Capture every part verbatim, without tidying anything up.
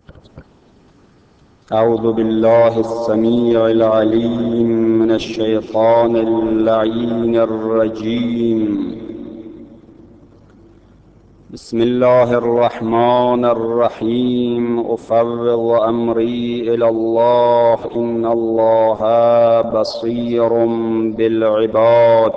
أعوذ بالله السميع العليم من الشيطان اللعين الرجيم. بسم الله الرحمن الرحيم. أفوض أمري إلى الله إن الله بصير بالعباد.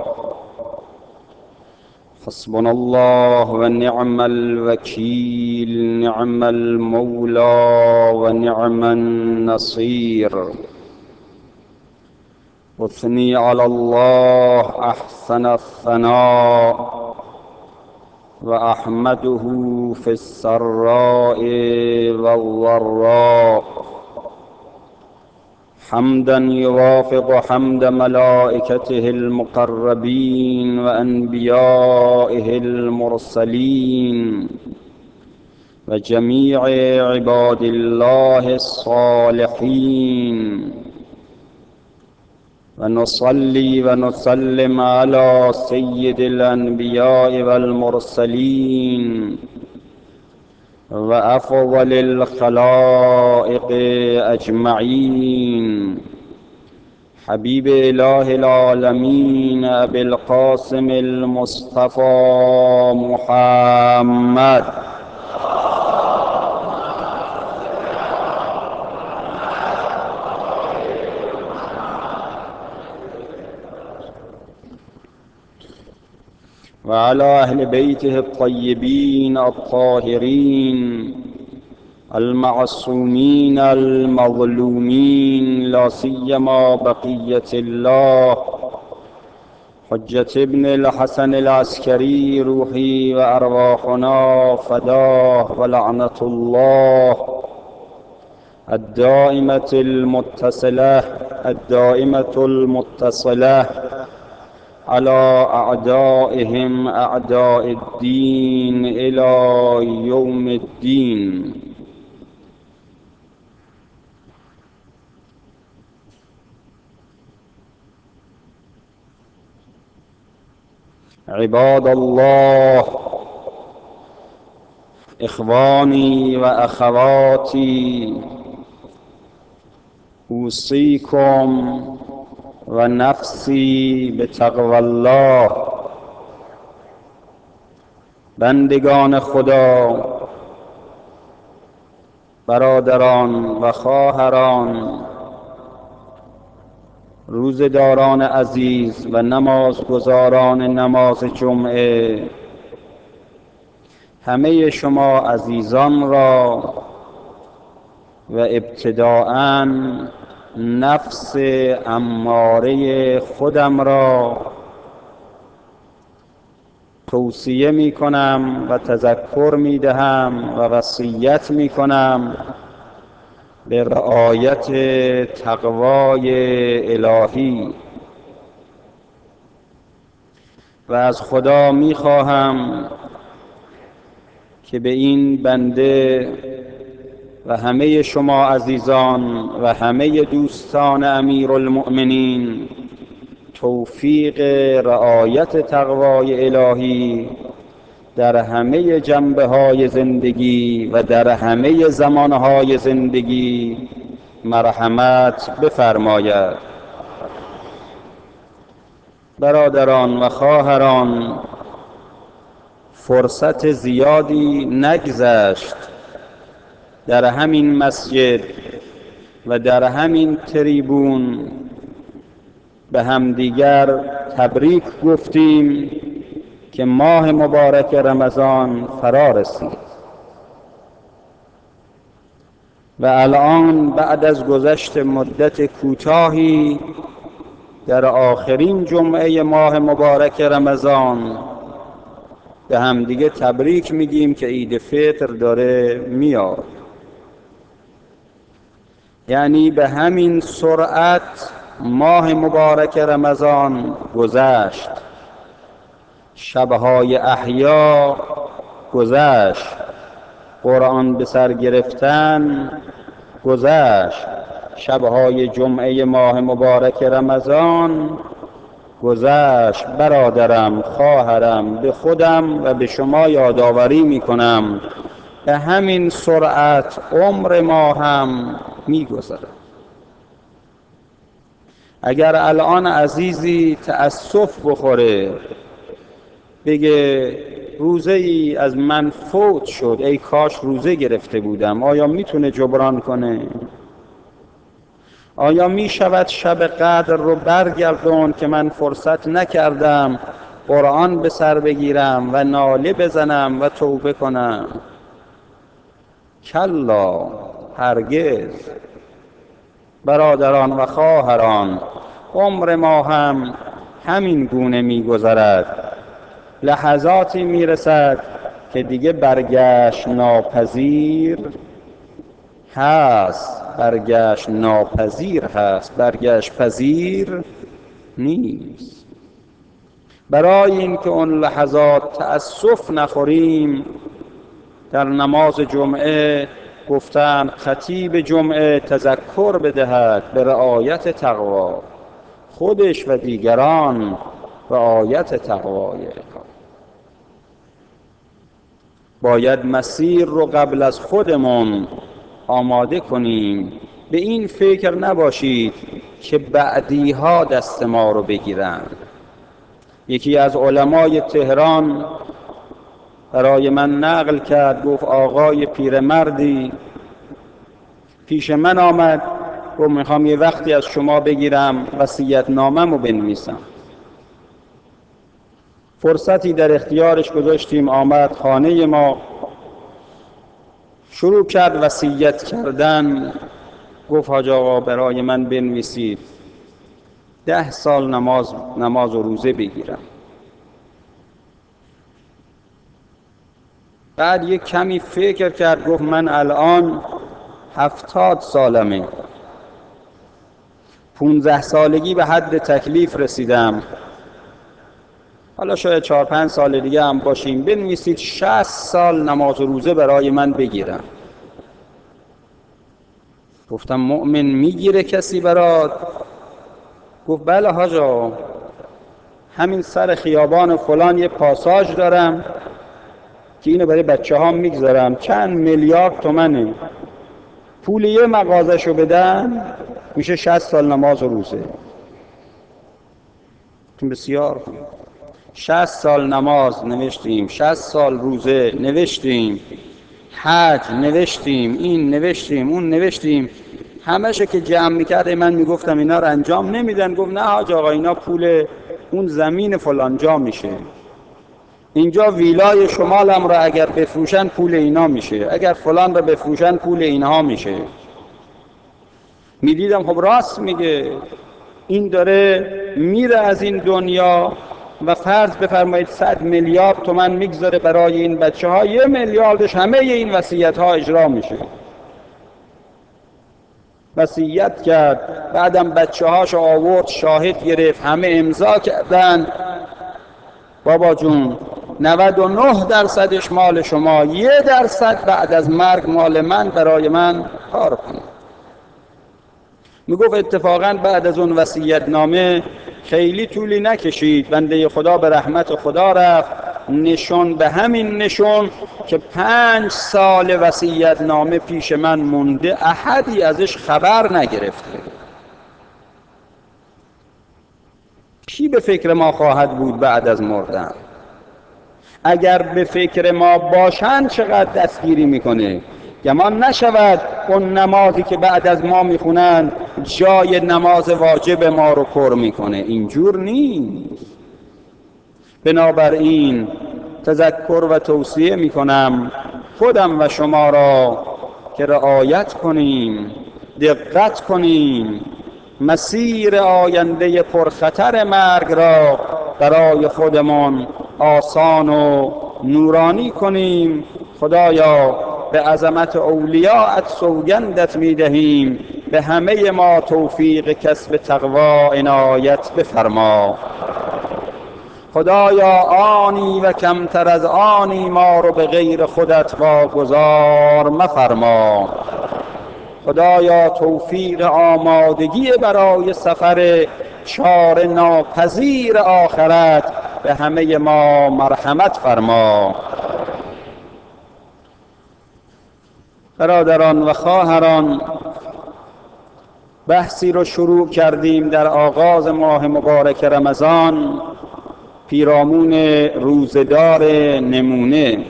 حسبنا الله ونعم الوكيل، نعم المولى ونعم النصير. أثني على الله أحسن الثناء وأحمده في السراء والضراء حمدا يوافق حمد ملائكته المقربين وأنبيائه المرسلين وجميع عباد الله الصالحين، ونصلي ونسلم على سيد الأنبياء والمرسلين وأفضل الخلائق أجمعين، حبيب إله العالمين أبي القاسم المصطفى محمد وعلى أهل بيته الطيبين الطاهرين المعصومين المظلومين، لا سيما بقية الله حجة ابن الحسن العسكري، روحي وأرواحنا فداه، ولعنة الله الدائمة المتصلة الدائمة المتصلة على أعدائهم أعداء الدين إلى يوم الدين. عباد الله، إخواني وأخواتي، أوصيكم ونفسی بتقوی الله. بندگان خدا، برادران و خواهران، روزداران عزیز و نمازگزاران نماز جمعه، همه شما عزیزان را و ابتداءً نفس اماره خودم را توصیه می کنم و تذکر می دهم و وصیت می کنم به رعایت تقوای الهی، و از خدا می خواهم که به این بنده و همه شما عزیزان و همه دوستان امیرالمؤمنین توفیق رعایت تقوای الهی در همه جنبه های زندگی و در همه زمانهای زندگی مرحمت بفرماید. برادران و خواهران، فرصت زیادی نگذشت در همین مسجد و در همین تریبون به همدیگر تبریک گفتیم که ماه مبارک رمضان فرا رسید و الان بعد از گذشت مدت کوتاهی در آخرین جمعه ماه مبارک رمضان به همدیگه تبریک میگیم که عید فطر داره میاد. یعنی به همین سرعت ماه مبارک رمضان گذشت، شبهای احیا گذشت، قرآن به سر گرفتن گذشت، شبهای جمعه ماه مبارک رمضان گذشت. برادرم، خواهرم، به خودم و به شما یادآوری میکنم به همین سرعت عمر ما هم می‌گذرد. اگر الان عزیزی تأسف بخوره بگه روزه ای از من فوت شد، ای کاش روزه گرفته بودم، آیا میتونه جبران کنه؟ آیا می شود شب قدر رو برگردون که من فرصت نکردم قرآن به سر بگیرم و ناله بزنم و توبه کنم؟ کلا، هرگز. برادران و خواهران، عمر ما هم همین گونه می گذرد. لحظاتی می رسد که دیگه برگشت ناپذیر هست، برگشت ناپذیر هست، برگشت پذیر نیست. برای اینکه اون لحظات تأسف نخوریم، در نماز جمعه گفتن خطیب جمعه تذکر بدهد به رعایت تقوا، خودش و دیگران رعایت تقوای. باید مسیر رو قبل از خودمون آماده کنیم. به این فکر نباشید که بعدی ها دست ما رو بگیرن. یکی از علمای تهران برای من نقل کرد، گفت آقای پیرمردی پیش من آمد، گفت میخوام یه وقتی از شما بگیرم وصیت نامه‌مو بنویسم. فرصتی در اختیارش گذاشتیم، آمد خانه ما، شروع کرد وصیت کردن. گفت حاج آقا برای من بنویسید ده سال نماز نماز و روزه بگیرم. بعد یک کمی فکر کرد، گفت من الان هفتاد سالمه، پونزده سالگی به حد تکلیف رسیدم، حالا شاید چهار پنج سال دیگه هم باشیم، بنویسید شصت سال نماز و روزه برای من بگیرم. گفتم مؤمن میگیره کسی برات؟ گفت بله حاجا، همین سر خیابان فلان یه پاساژ دارم که اینو برای بچه ها میگذارم، چند میلیارد تومنه، پول یه مغازشو بدن میشه شصت سال نماز و روزه. بسیار شصت سال نماز نوشتیم، شصت سال روزه نوشتیم، حج نوشتیم، این نوشتیم، اون نوشتیم، همشه که جمع میکرد من میگفتم اینا رو انجام نمیدن. گفت نه حاج آقا، اینا پول اون زمین فلان جا میشه، اینجا ویلای شمالم رو اگر بفروشن پول اینا میشه، اگر فلان رو بفروشن پول اینها میشه. میدیدم خب راست میگه، این داره میره از این دنیا و فرض بفرمایید صد میلیارد تومان میگذاره برای این بچه ها، یه میلیاردش همه این وصیت ها اجرا میشه. وصیت کرد، بعدم بچه هاش آورد شاهد گرفت، همه امضا کردن، بابا جون نود و نه درصدش مال شما، یه درصد بعد از مرگ مال من، برای من کار کن. میگفت اتفاقا بعد از اون وصیت نامه خیلی طولی نکشید، بنده خدا به رحمت خدا رفت، نشون به همین نشون که پنج سال وصیت نامه پیش من مونده، احدی ازش خبر نگرفته. کی به فکر ما خواهد بود بعد از مردن؟ اگر به فکر ما باشند چقدر دستگیری میکنه. گمان نشود اون نمازی که بعد از ما میخونن جای نماز واجب ما رو پر میکنه، اینجور نیست. بنابراین تذکر و توصیه میکنم خودم و شما را که رعایت کنیم، دقت کنیم، مسیر آینده پرخطر مرگ را برای خودمان آسان و نورانی کنیم. خدایا به عظمت اولیاءت سوگندت میدهیم، به همه ما توفیق کسب تقوا عنایت بفرما. خدایا آنی و کمتر از آنی ما رو به غیر خودت واگذار مفرما. خدایا توفیق آمادگی برای سفر چاره ناپذیر آخرت به همه ما مرحمت فرما. برادران و خواهران، بحثی رو شروع کردیم در آغاز ماه مبارک رمضان پیرامون روزه‌دار نمونه.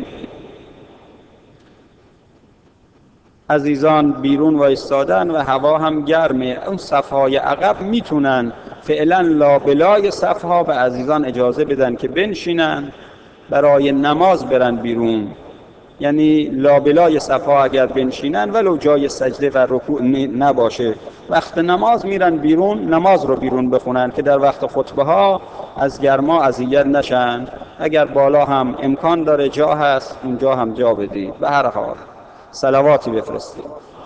عزیزان بیرون وایستادن و هوا هم گرمه، اون صفهای عقب میتونن فعلا لابلای صفها به عزیزان اجازه بدن که بنشینن برای نماز برن بیرون، یعنی لابلای صفها اگر بنشینن ولو جای سجده و رکوع نباشه، وقت نماز میرن بیرون نماز رو بیرون بخونن که در وقت خطبه ها از گرما اذیت نشن. اگر بالا هم امکان داره جا هست اونجا هم جا بدید. به هر حال صلواتی بفرستید.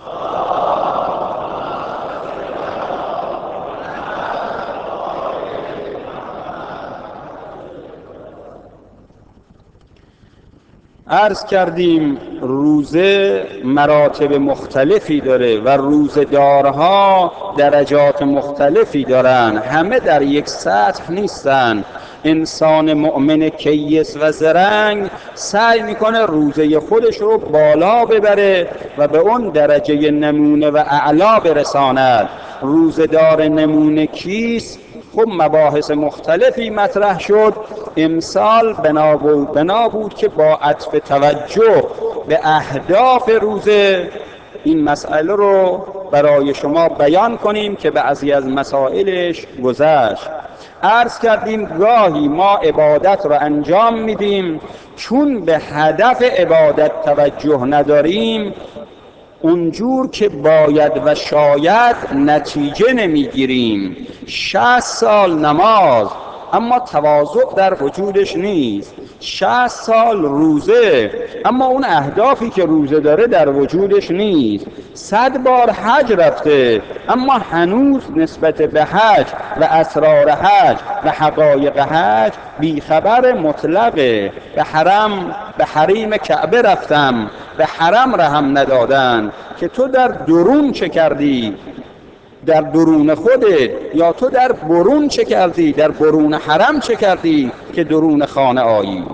عرض کردیم روزه مراتب مختلفی داره و روزه‌دارها درجات مختلفی دارن، همه در یک سطح نیستن. انسان مؤمن کیس و زرنگ سعی میکنه روزه خودش رو بالا ببره و به اون درجه نمونه و اعلا برساند. روزه‌دار نمونه کیست؟ خب مباحث مختلفی مطرح شد. امسال بنا بود, بنا بود که با عطف توجه به اهداف روزه این مسئله رو برای شما بیان کنیم که بعضی از مسائلش گذشت. عرض کردیم گاهی ما عبادت رو انجام میدیم، چون به هدف عبادت توجه نداریم اونجور که باید و شاید نتیجه نمیگیریم. شصت سال نماز اما تواضع در وجودش نیست، شصت سال روزه اما اون اهدافی که روزه داره در وجودش نیست، صد بار حج رفته اما هنوز نسبت به حج و اسرار حج و حقایق حج بیخبر مطلقه. به حرم به حریم کعبه رفتم به حرم رحم ندادن که تو در درون چه کردی، در درون خودت، یا تو در برون چه کردی، در برون حرم چه کردی که درون خانه آیی.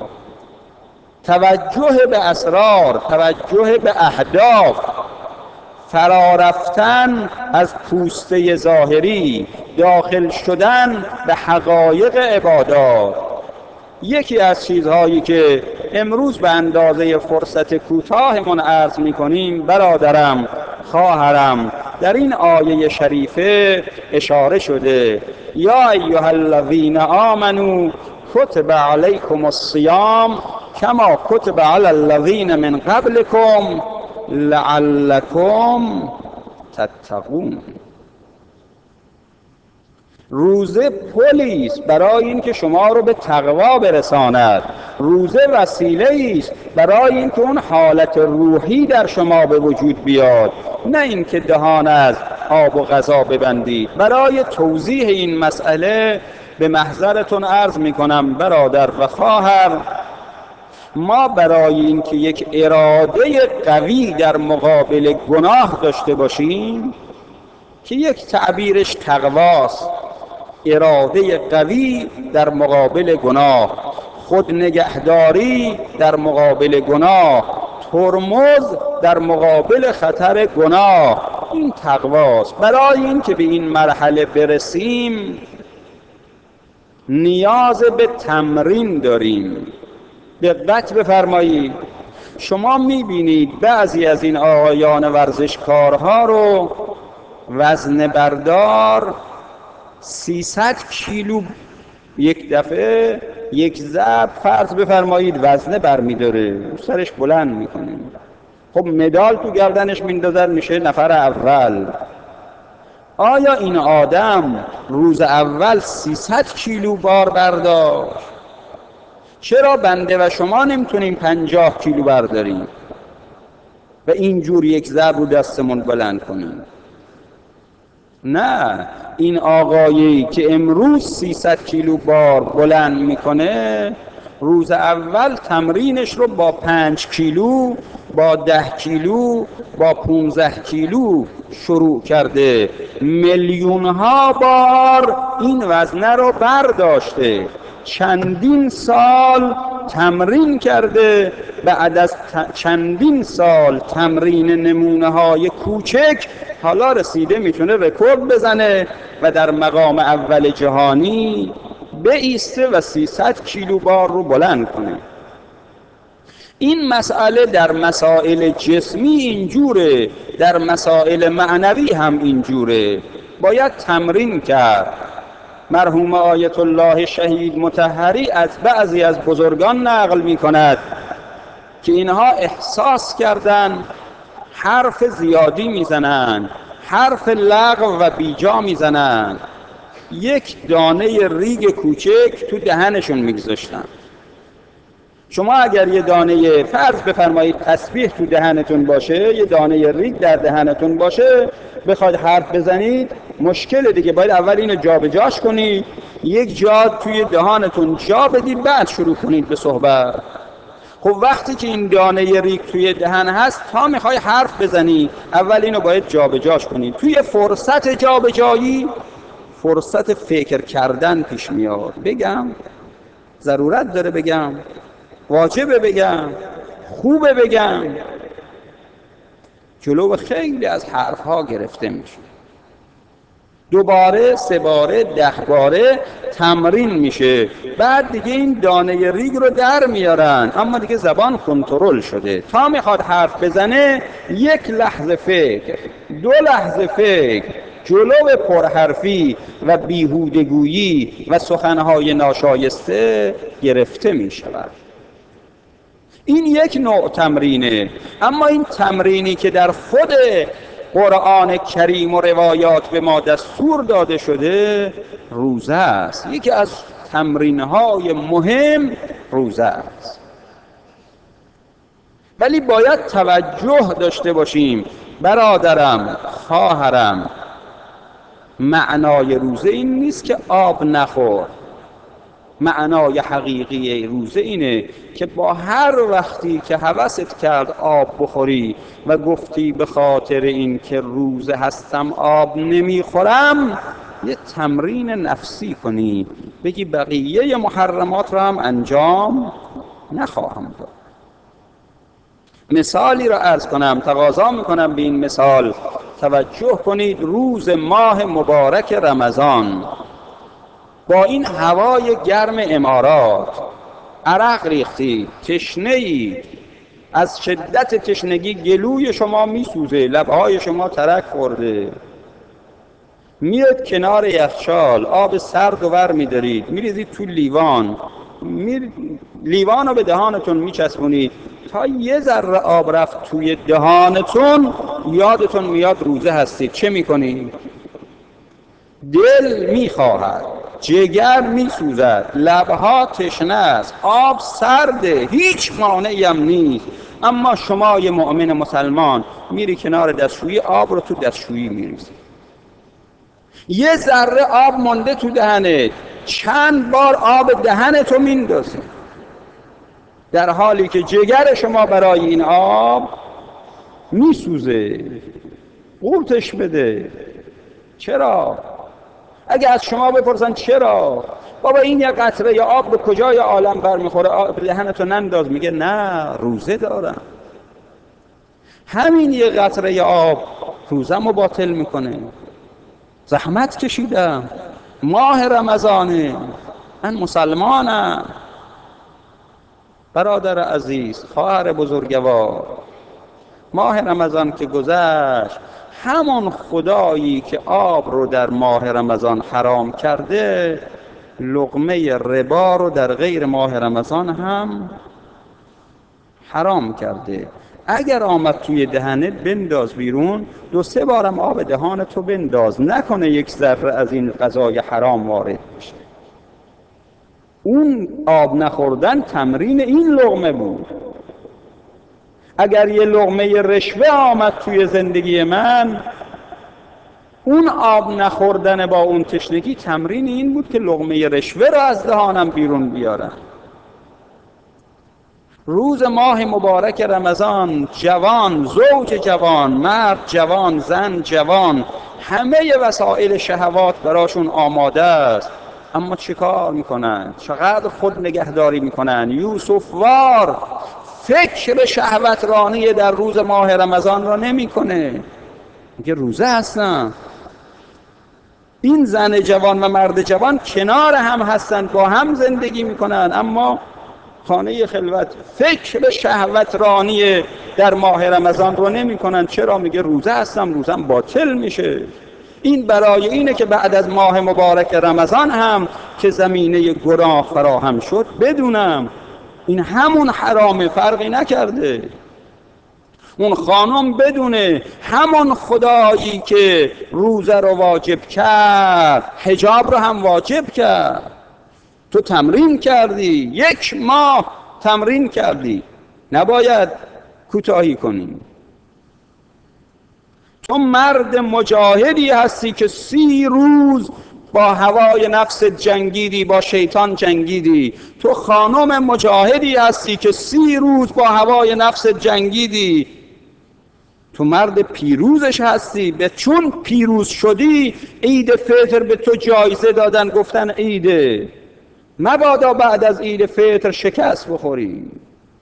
توجه به اسرار، توجه به اهداف، فرارفتن از پوسته ظاهری، داخل شدن به حقایق عبادات. یکی از چیزهایی که امروز به اندازه فرصت کوتاهمون عرض می‌کنیم برادرم خواهرم، در این آیه شریفه اشاره شده: یا ایها الذین آمنوا کتب علیکم الصیام کما کتب علی الذین من قبلکم لعلکم تتقون. روزه پلی است برای اینکه شما رو به تقوا برساند. روزه وسیله است برای اینکه اون حالت روحی در شما به وجود بیاد، نه اینکه دهان از آب و غذا ببندید. برای توضیح این مسئله به محضرتون عرض میکنم برادر و خواهر، ما برای اینکه یک اراده قوی در مقابل گناه داشته باشیم که یک تعبیرش تقواست، اراده قوی در مقابل گناه، خود نگهداری در مقابل گناه، ترمز در مقابل خطر گناه، این تقواست. برای این که به این مرحله برسیم نیاز به تمرین داریم. دقت بفرمایید، شما میبینید بعضی از این آقایان ورزشکارها رو وزن بردار سیصد کیلو یک دفعه یک ضرب فرض بفرمایید وزنه برمیداره، سرش بلند میکنه، خب مدال تو گردنش میندازن، میشه نفر اول. آیا این آدم روز اول سیصد کیلو بار برداشت؟ چرا بنده و شما نمیتونیم پنجاه کیلو برداریم و اینجور یک ضرب رو دستمون بلند کنیم؟ نه، این آقایی که امروز سیصد کیلو بار بلند میکنه روز اول تمرینش رو با پنج کیلو، با ده کیلو، با پونزده کیلو شروع کرده، میلیون ها بار این وزنه رو برداشته. چندین سال تمرین کرده، بعد از چندین سال تمرین نمونه های کوچک حالا رسیده میتونه رکورد بزنه و در مقام اول جهانی بایسته و سیصد کیلو بار رو بلند کنه. این مسئله در مسائل جسمی اینجوره، در مسائل معنوی هم اینجوره. باید تمرین کرد. مرحوم آیت الله شهید مطهری از بعضی از بزرگان نقل می کند که اینها احساس کردن حرف زیادی میزنن، حرف لغو و بیجا میزنن، یک دانه ریگ کوچک تو دهنشون میگذاشتن. شما اگر یه دانه فرض بفرمایید تسبیح تو دهنتون باشه، یه دانه ریگ در دهنتون باشه، بخواید حرف بزنید مشکل دیگه، باید اول اینو جا به جاش کنید، یک جا توی دهانتون جا بدید، بعد شروع کنید به صحبت. خب وقتی که این دانه ریگ توی دهن هست، تا میخوای حرف بزنی اول اینو باید جا به جاش کنید. توی فرصت جا به جایی فرصت فکر کردن پیش میاد. بگم ضرورت داره بگم، واجبه بگم، خوبه بگم، جلو خیلی از حرفها گرفته میشه. دوباره، سه باره، ده باره تمرین میشه، بعد دیگه این دانه ریگ رو در میارن، اما دیگه زبان کنترل شده. تا میخواد حرف بزنه یک لحظه فکر، دو لحظه فکر، جلو پرحرفی و بیهودگویی و سخنهای ناشایسته گرفته میشود. این یک نوع تمرینه. اما این تمرینی که در خود قرآن کریم و روایات به ما دستور داده شده روزه است. یکی از تمرینهای مهم روزه است. ولی باید توجه داشته باشیم برادرم، خواهرم، معنای روزه این نیست که آب نخور. معنای حقیقی روزه اینه که با هر وقتی که هوست کرد آب بخوری و گفتی به خاطر این که روزه هستم آب نمیخورم، یه تمرین نفسی کنی، بگی بقیه محرمات را هم انجام نخواهم داد. مثالی را عرض کنم، تقاضا میکنم به این مثال توجه کنید. روز ماه مبارک رمضان با این هوای گرم امارات، عرق ریختی، تشنه ای، از شدت تشنگی گلوی شما میسوزه، لبهای شما ترک خورده، میاد کنار یخچال آب سرد و ور میدارید، میریزید تو لیوان، می... لیوان رو به دهانتون میچسبونید، تا یه ذره آب رفت توی دهانتون یادتون میاد روزه هستید. چه میکنید؟ دل میخواهد، جگر میسوزد، لبها تشنه است، آب سرده، هیچ مانعی هم نیست، اما شما یه مؤمن مسلمان میری کنار دستشویی، آب رو تو دستشویی میریزی، یه ذره آب مونده تو دهنت، چند بار آب دهنتو میندازی، در حالی که جگر شما برای این آب میسوزه. قورتش بده. چرا؟ اگه از شما بپرسن چرا؟ بابا این یه قطره یا آب به کجای عالم برمیخوره، آب دهنتو ننداز. میگه نه، روزه دارم. همین یه قطره یا آب روزمو باطل میکنه. زحمت کشیدم، ماه رمضانه، من مسلمانم. برادر عزیز، خواهر بزرگوار، ماه رمضان که گذشت، همون خدایی که آب رو در ماه رمضان حرام کرده، لقمه ربا رو در غیر ماه رمضان هم حرام کرده. اگر آمد توی دهنت بنداز بیرون، دو سه بارم آب دهانتو بنداز، نکنه یک ذره از این غذای حرام وارد بشه. اون آب نخوردن تمرین این لقمه بود. اگر یه لقمه رشوه آمد توی زندگی من، اون آب نخوردن با اون تشنگی تمرین این بود که لقمه رشوه را از دهانم بیرون بیارم. روز ماه مبارک رمضان، جوان، زوج جوان، مرد جوان، زن جوان، همه وسایل شهوات براشون آماده است. اما چه کار میکنن؟ چقدر خود نگهداری میکنن؟ یوسف وار فکر شهوترانی در روز ماه رمضان را نمیکنه، میگه روزه هستن. این زن جوان و مرد جوان کنار هم هستن، با هم زندگی میکنن، اما خانه خلوت فکر شهوترانی در ماه رمضان رو نمیکنن. چرا؟ میگه روزه هستم، روزم باطل میشه. این برای اینه که بعد از ماه مبارک رمضان هم که زمینه گناه فراهم شد بدونم این همون حرامه، فرقی نکرده. اون خانم بدونه همون خدایی که روزه رو واجب کرد حجاب رو هم واجب کرد. تو تمرین کردی، یک ماه تمرین کردی، نباید کوتاهی کنی. تو مرد مجاهدی هستی که سی روز با هوای نفس جنگیدی، با شیطان جنگیدی. تو خانم مجاهدی هستی که سی روز با هوای نفس جنگیدی. تو مرد پیروزش هستی. به چون پیروز شدی عید فطر به تو جایزه دادن، گفتن عیده، مبادا بعد از عید فطر شکست بخوری.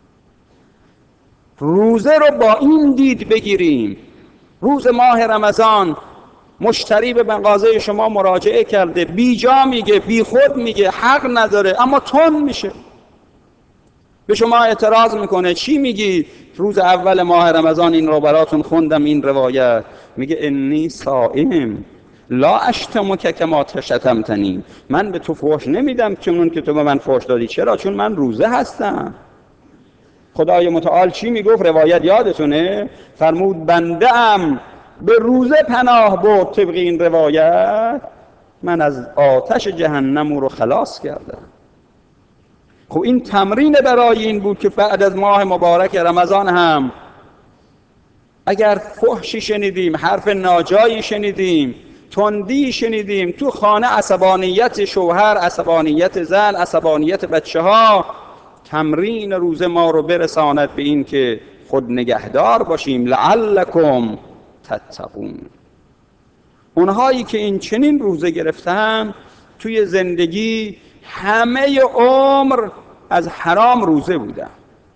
روزه رو با این دید بگیریم. روز ماه رمضان مشتری به مغازه شما مراجعه کرده، بی جا میگه، بی خود میگه، حق نداره، اما تون میشه، به شما اعتراض میکنه. چی میگی؟ روز اول ماه رمضان این رو براتون خوندم، این روایت میگه انی صائم لا اشتمک کما شتمتنی، من به تو فحش نمیدم چون که تو به من فحش دادی. چرا؟ چون من روزه هستم. خدای متعال چی میگفت؟ روایت یادتونه؟ فرمود بنده ام به روزه پناه برد، طبق این روایت من از آتش جهنم او رو خلاص کردم. خب این تمرین برای این بود که بعد از ماه مبارک رمضان هم اگر فحشی شنیدیم، حرف ناجایی شنیدیم، تندی شنیدیم تو خانه، عصبانیت شوهر، عصبانیت زن، عصبانیت بچه ها، تمرین روزه ما رو برساند به این که خود نگهدار باشیم. لعلکم تتقون. اونهایی که این چنین روزه گرفتن توی زندگی همه عمر از حرام روزه بودن،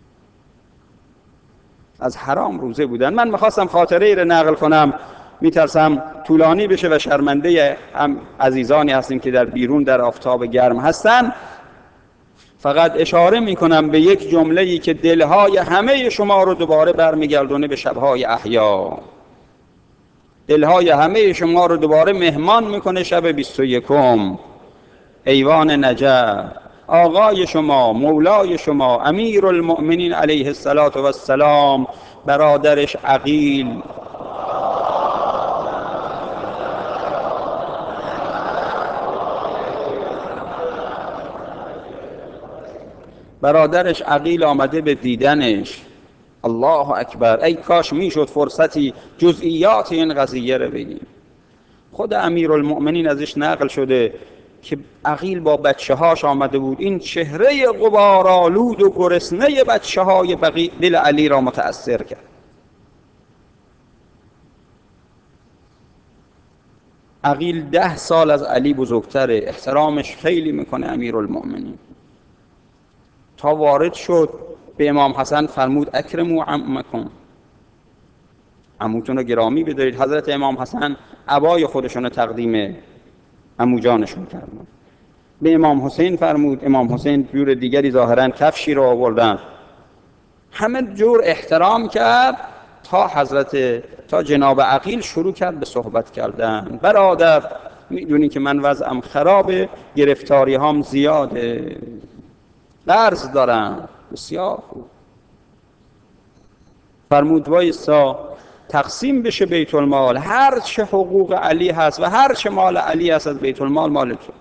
از حرام روزه بودن. من میخواستم خاطره ای رو نقل کنم، میترسم طولانی بشه و شرمنده هم عزیزانی هستیم که در بیرون در آفتاب گرم هستن. فقط اشاره میکنم به یک جمله‌ای که دلهای همه شما رو دوباره برمیگردونه به شبهای احیا، دلهای همه شما رو دوباره مهمان میکنه شب بیست و یکم ایوان نجف. آقای شما، مولای شما، امیر المؤمنین علیه السلام، برادرش عقیل، برادرش عقیل آمده به دیدنش. الله اکبر، ای کاش میشد فرصتی جزئیات این قضیه رو بگیم. خود امیرالمؤمنین ازش نقل شده که عقیل با بچه هاش آمده بود، این چهره غبارآلود و گرسنه بچه های بقیع دل علی را متأثر کرد. عقیل ده سال از علی بزرگتره، احترامش خیلی میکنه امیرالمؤمنین. تا وارد شد به امام حسن فرمود اکرموا عمکم، عموتون رو گرامی بدارید. حضرت امام حسن عبای خودشون رو تقدیم عمو جانشون کردن. به امام حسین فرمود، امام حسین جور دیگری ظاهرا کفشی رو آوردن. همه جور احترام کرد تا حضرت تا جناب عقیل شروع کرد به صحبت کردن. برادر میدونی که من وضعم خرابه، گرفتاری هام زیاده، قرض دارم. بسیار خوب. فرمود وایسا تقسیم بشه بیت المال، هر چه حقوق علی هست و هر چه مال علی هست از بیت المال مال تو.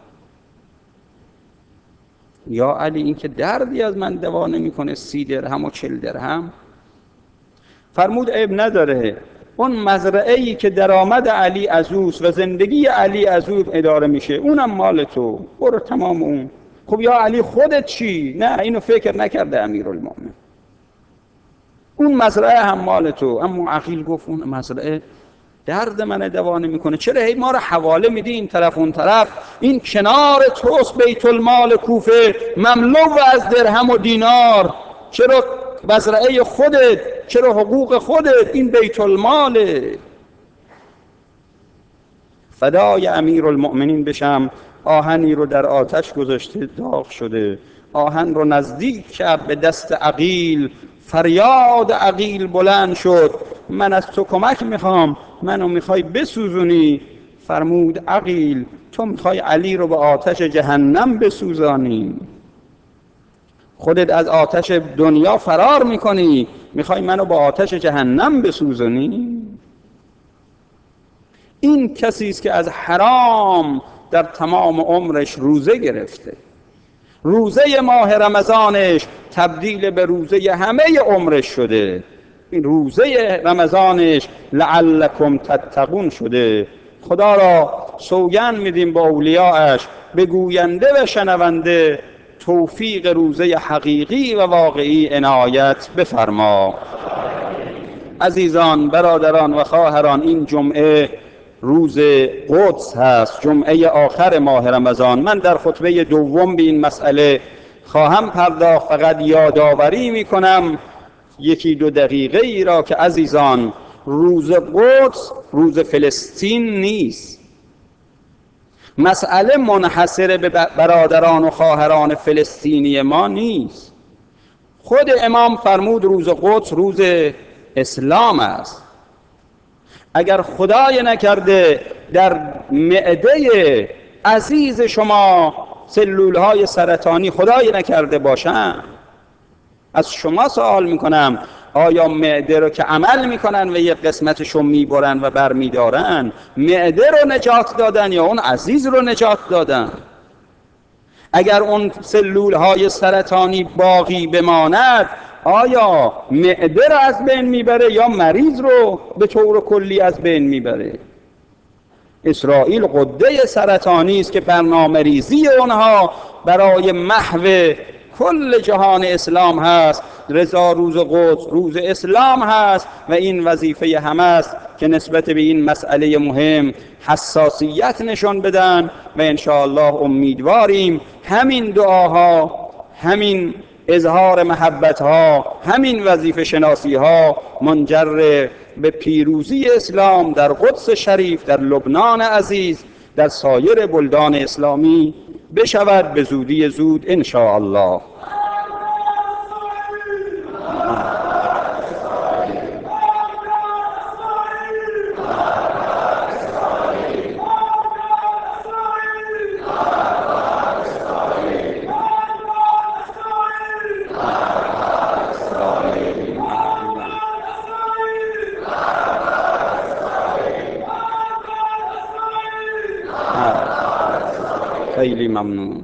یا علی این که دردی از من دوا نمیکنه، سی درهم و چل درهم. فرمود عیب نداره، اون مزرعه‌ای که درآمد علی از اوست و زندگی علی از او اداره میشه اونم مال تو، برو تمام اون. خب یا علی خودت چی؟ نه اینو فکر نکرده امیرالمومنین، اون مزرعه هم مال تو. اما عقیل گفت اون مزرعه درد من دوا نمیکنه. چرا هی ما رو حواله میدی این طرف اون طرف؟ این کنار توست بیت المال کوفه مملو از درهم و دینار، چرا مزرعه خودت، چرا حقوق خودت؟ این بیت الماله. فدای امیرالمؤمنین بشم، آهنی رو در آتش گذاشته داغ شده، آهن رو نزدیک کرد به دست عقیل، فریاد عقیل بلند شد من از تو کمک میخوام، منو میخوای بسوزونی؟ فرمود عقیل تو میخوای علی رو به آتش جهنم بسوزانی، خودت از آتش دنیا فرار میکنی، میخوای منو با آتش جهنم بسوزانی؟ این کسی است که از حرام در تمام عمرش روزه گرفته، روزه ماه رمضانش تبدیل به روزه همه عمرش شده، این روزه رمضانش لعلکم تتقون شده. خدا را سوگند میدیم با اولیاءش، به گوینده و شنونده توفیق روزه حقیقی و واقعی عنایت بفرما. عزیزان، برادران و خواهران، این جمعه روز قدس هست، جمعه آخر ماه رمضان. من در خطبه دوم به این مسئله خواهم پرداخت، فقط یادآوری میکنم یکی دو دقیقه ای را که عزیزان، روز قدس روز فلسطین نیست. مسئله منحصر به برادران و خواهران فلسطینی ما نیست. خود امام فرمود روز قدس روز اسلام است. اگر خدای نکرده در معده عزیز شما سلولهای سرطانی خدای نکرده باشن، از شما سوال میکنم آیا معده رو که عمل میکنن و یک قسمتشو میبرن و بر میدارن، معده رو نجات دادن یا اون عزیز رو نجات دادن؟ اگر اون سلولهای سرطانی باقی بماند، آیا معده رو از بین میبره یا مریض رو به طور کلی از بین میبره؟ اسرائیل غده سرطانی است که برنامه ریزی اونها برای محو کل جهان اسلام هست. رضا روز قدس روز اسلام هست و این وظیفه همه است که نسبت به این مسئله مهم حساسیت نشان بدن و انشاءالله امیدواریم همین دعاها، همین اظهار محبت ها، همین وظیفه شناسی ها منجر به پیروزی اسلام در قدس شریف، در لبنان عزیز، در سایر بلدان اسلامی بشود به زودی زود ان شاء الله. خیلی ممنون.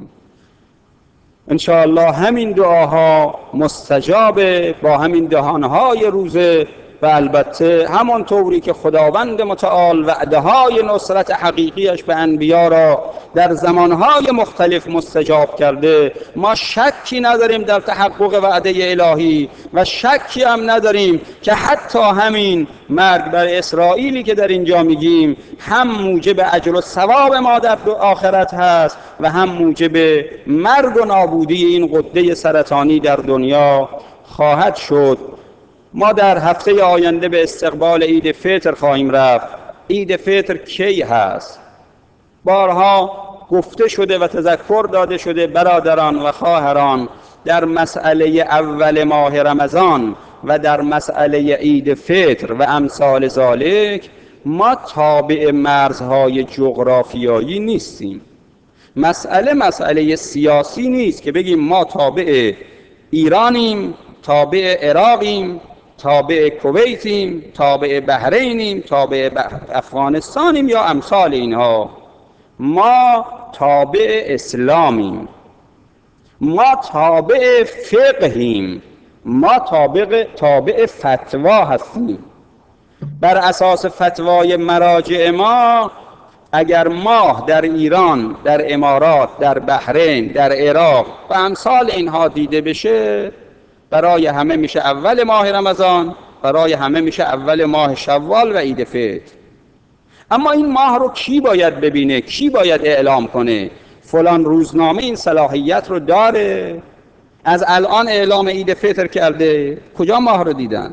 انشاءالله همین دعاها مستجابه با همین دهانهای روزه و البته همون طوری که خداوند متعال وعده های نصرت حقیقیش به انبیا را در زمانهای مختلف مستجاب کرده. ما شکی نداریم در تحقق وعده الهی و شکی هم نداریم که حتی همین مرگ بر اسرائیلی که در اینجا میگیم هم موجب اجر و ثواب ما در آخرت هست و هم موجب مرگ و نابودی این غده سرطانی در دنیا خواهد شد. ما در هفته آینده به استقبال عید فطر خواهیم رفت. عید فطر کی هست؟ بارها گفته شده و تذکر داده شده برادران و خواهران، در مسئله اول ماه رمضان و در مسئله عید فطر و امثال ذالک ما تابع مرزهای جغرافیایی نیستیم. مسئله مسئله سیاسی نیست که بگیم ما تابع ایرانیم، تابع عراقیم، تابع کویتیم، تابع بحرینیم، تابع افغانستانیم یا امثال اینها. ما تابع اسلامیم، ما تابع فقهیم، ما تابع تابع فتوا هستیم. بر اساس فتوای مراجع ما اگر ماه در ایران، در امارات، در بحرین، در عراق و امثال اینها دیده بشه، برای همه میشه اول ماه رمضان، برای همه میشه اول ماه شوال و عید فطر. اما این ماه رو کی باید ببینه؟ کی باید اعلام کنه؟ فلان روزنامه این صلاحیت رو داره؟ از الان اعلام عید فطر کرده، کجا ماه رو دیدن؟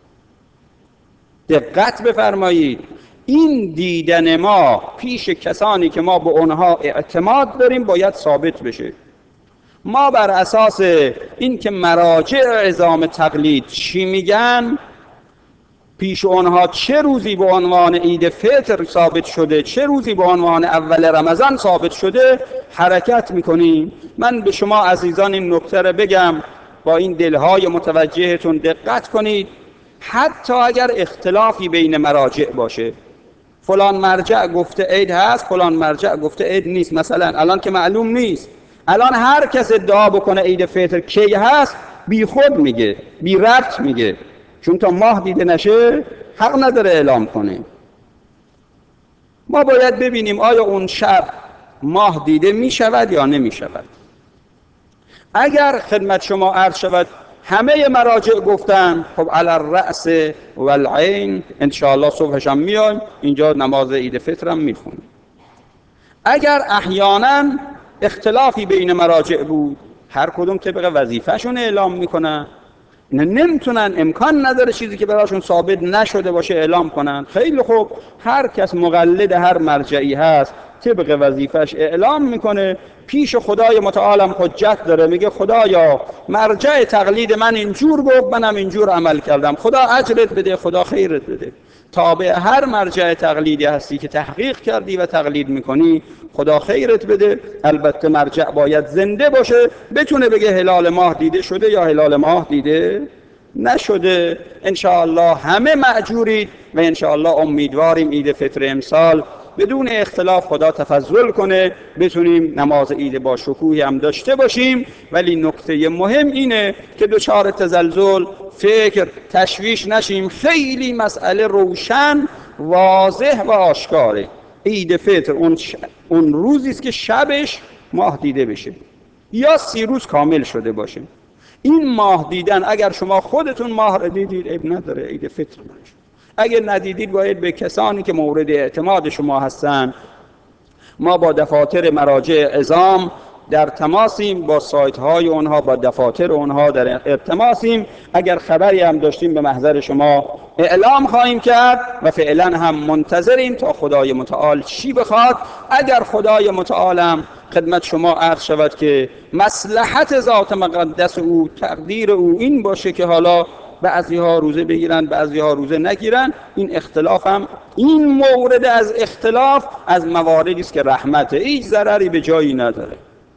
دقت بفرمایید، این دیدن ما پیش کسانی که ما به اونها اعتماد داریم باید ثابت بشه. ما بر اساس این که مراجع عظام تقلید چی میگن، پیش اونها چه روزی به عنوان عید فطر ثابت شده، چه روزی به عنوان اول رمضان ثابت شده، حرکت میکنیم. من به شما عزیزان این نکته رو بگم، با این دلهای متوجهتون دقت کنید. حتی اگر اختلافی بین مراجع باشه، فلان مرجع گفته عید هست، فلان مرجع گفته عید نیست، مثلا الان که معلوم نیست، الان هر کس ادعا بکنه عید فطر کی هست بی خود میگه، بی ربط میگه، چون تا ماه دیده نشه حق نداره اعلام کنه. ما باید ببینیم آیا اون شب ماه دیده میشود یا نمیشود. اگر خدمت شما عرض شود همه مراجع گفتن، خب علی الرأس والعین ان شاء الله صبحش هم میایم اینجا نماز عید فطر هم میخونیم. اگر احیانا اختلافی بین مراجع بود، هر کدوم طبق وظیفه‌شون اعلام میکنن، اینا نمیتونن، امکان نداره چیزی که براشون ثابت نشده باشه اعلام کنن. خیلی خوب، هر کس مقلد هر مرجعی هست طبق وظیفش اعلام میکنه، پیش خدای متعالم حجت داره، میگه خدایا مرجع تقلید من اینجور گفت، منم اینجور عمل کردم، خدا اجرت بده، خدا خیرت بده. تابع هر مرجع تقلیدی هستی که تحقیق کردی و تقلید میکنی، خدا خیرت بده. البته مرجع باید زنده باشه، بتونه بگه هلال ماه دیده شده یا هلال ماه دیده نشده. انشاءالله همه مأجورید و انشاءالله امیدواریم عید فطر امسال بدون اختلاف خدا تفضل کنه، بتونیم نماز عید با شکوهی هم داشته باشیم. ولی نکته مهم اینه که دچار تزلزل، فکر، تشویش نشیم. خیلی مسئله روشن، واضح و آشکاره. عید فطر اون, ش... اون روزی است که شبش ماه دیده بشه یا سی روز کامل شده باشه. این ماه دیدن، اگر شما خودتون ماه را دیدید عیب نداره، عید فطر باشه. اگر ندیدید باید به کسانی که مورد اعتماد شما هستن. ما با دفاتر مراجع عظام در تماسیم، با سایت های اونها، با دفاتر اونها در ارتماسیم. اگر خبری هم داشتیم به محضر شما اعلام خواهیم کرد و فعلا هم منتظریم تا خدای متعال چی بخواد. اگر خدای متعالم خدمت شما عرض شود که مصلحت ذات مقدس او، تقدیر او این باشه که حالا بعضی ها روزه بگیرن بعضی ها روزه نگیرن، این اختلاف هم، این مورد از اختلاف از مواردی است که رحمته، هیچ ضرری به جایی نداره.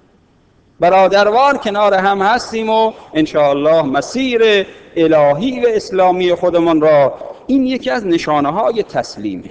برادروار کنار هم هستیم و انشاءالله مسیر الهی و اسلامی خودمون را، این یکی از نشانه های تسلیمه،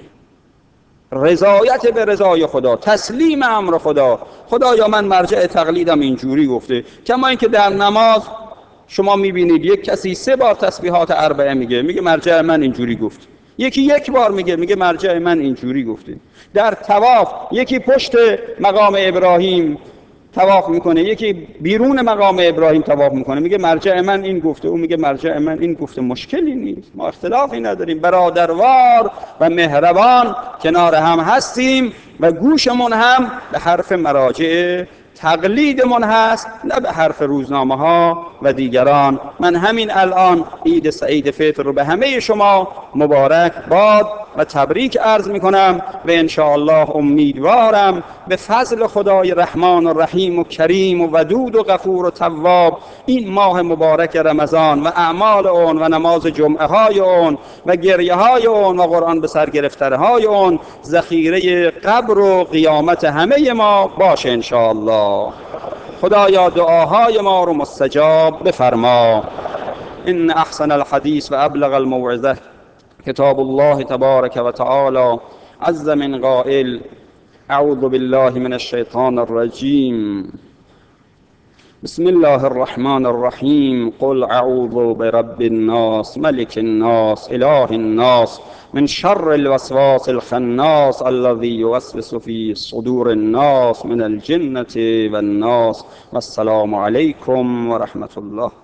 رضایت به رضای خدا، تسلیم امر خدا. خدایا من مرجع تقلیدم اینجوری گفته. کما اینکه در نماز شما میبینید یک کسی سه بار تسبیحات اربعه میگه، میگه مرجع من اینجوری گفت. یکی یک بار میگه، میگه مرجع من اینجوری گفته. در طواف یکی پشت مقام ابراهیم طواف میکنه، یکی بیرون مقام ابراهیم طواف میکنه، میگه مرجع من این گفته، او میگه مرجع من این گفته. مشکلی نیست، ما اختلافی نداریم، برادروار و مهربان کنار هم هستیم و گوشمون هم به حرف مراجع تقلیدمون هست، نه به حرف روزنامه ها و دیگران. من همین الان عید سعید فطر رو به همه شما مبارک باد و تبریک عرض می کنم و انشاءالله امیدوارم به فضل خدای رحمان و رحیم و کریم و ودود و غفور و تواب این ماه مبارک رمضان و اعمال اون و نماز جمعه های اون و گریه های اون و قرآن به سر گرفتن های اون ذخیره قبر و قیامت همه ما باشه انشاءالله. خدایا دعاهای ما رو مستجاب بفرما. ان احسن الحدیث و ابلغ الموعظه کتاب الله تبارک و تعالی عز من قائل اعوذ بالله من الشیطان الرجیم بسم الله الرحمن الرحیم قل اعوذ برب الناس ملك الناس اله الناس من شر الوسواس الخناس الذي يوسوس في صدور الناس من الجنة والناس. والسلام عليكم ورحمة الله.